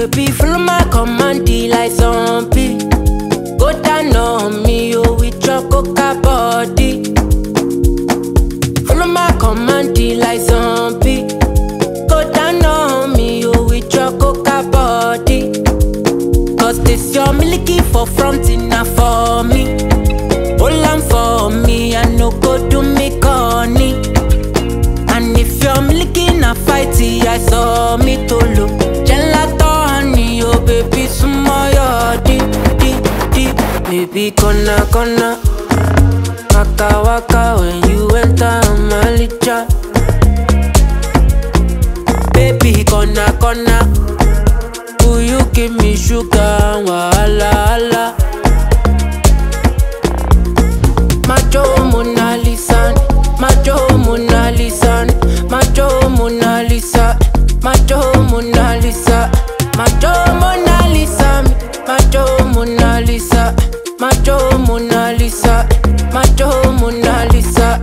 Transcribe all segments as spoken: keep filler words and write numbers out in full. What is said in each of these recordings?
baby, follow my command, like zombie. Go down on me, oh, with your coca body. Follow my command, like zombie. Go down on me, oh, with your coca body. Cause this your milky for front enough for me. Hold on for me, I no go do me corny. And if you're milky na fighty, I saw me to look. Gelato honey, oh baby, sumo yo di, di, di. Baby, kona, kona. Waka, waka, when you enter Malicha. Baby, kona, kona. Will you give me sugar, wahala, hala. Macho Mona Lisa, Macho Mona Lisa, Macho Mona Lisa, Macho Mona Lisa, Macho Mona Lisa, Macho Mona Lisa, Macho Mona Lisa, Macho Mona Lisa.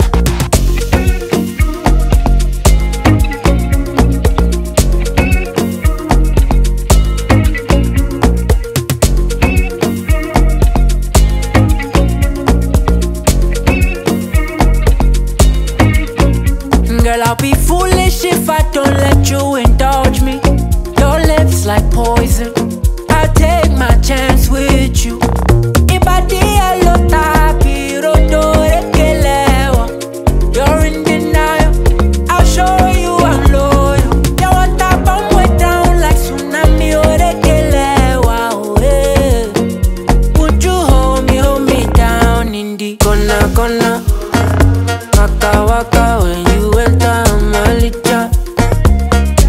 Girl, I'll be foolish if I don't let you indulge me. Your lips like poison, I'll take my chance with you. Ibadi alota piro dore kelewa. You're in denial, I'll show you I'm loyal. You want to bomb way down like tsunami ore kelewa. Oh, yeah. Would you hold me, hold me down in the corner, corner? Waka, waka, when you enter Malicha.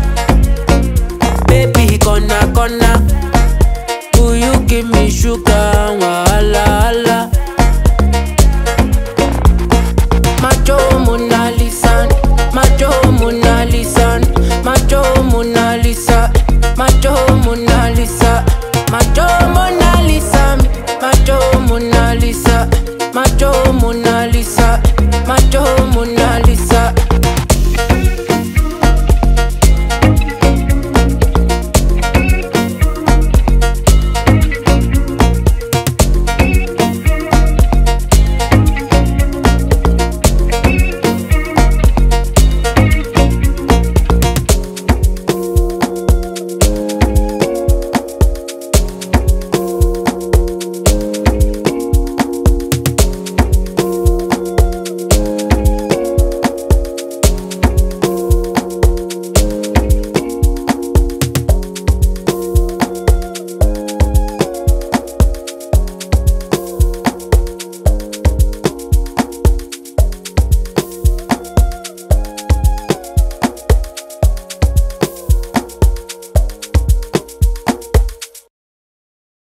Baby, gonna, gonna. Will you give me sugar?